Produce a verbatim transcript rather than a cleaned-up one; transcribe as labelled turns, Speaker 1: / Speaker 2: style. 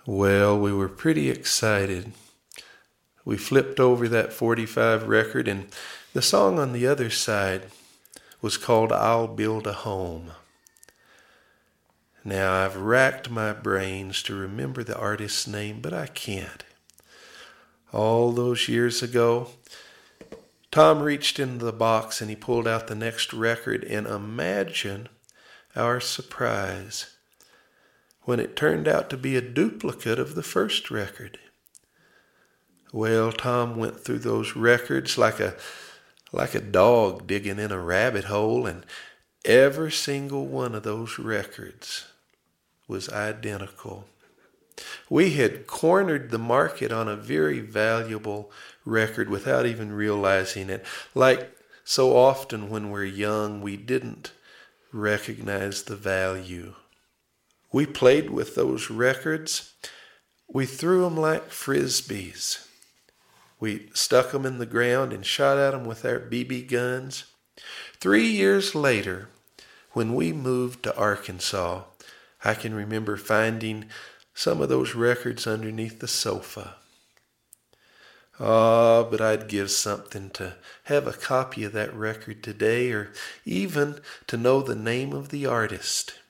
Speaker 1: Well, we were pretty excited. We flipped over that forty-five record, and the song on the other side was called I'll Build a Home. Now, I've racked my brains to remember the artist's name, but I can't. All those years ago, Tom reached into the box and he pulled out the next record, and imagine our surprise when it turned out to be a duplicate of the first record. Well, Tom went through those records like a like a dog digging in a rabbit hole, and every single one of those records was identical. We had cornered the market on a very valuable record without even realizing it. Like so often when we're young, we didn't recognize the value. We played with those records. We threw them like frisbees. We stuck them in the ground and shot at them with our B B guns. Three years later, when we moved to Arkansas, I can remember finding some of those records underneath the sofa. Ah, but I'd give something to have a copy of that record today, or even to know the name of the artist.